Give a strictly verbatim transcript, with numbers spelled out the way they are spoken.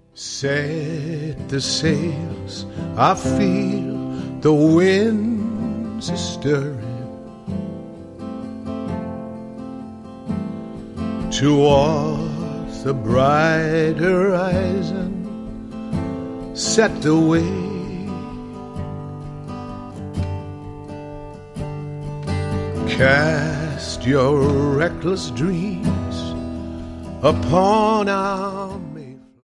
Set the sails, I feel the winds a-stirring towards the bright horizon. Set the way, cast your reckless dreams upon our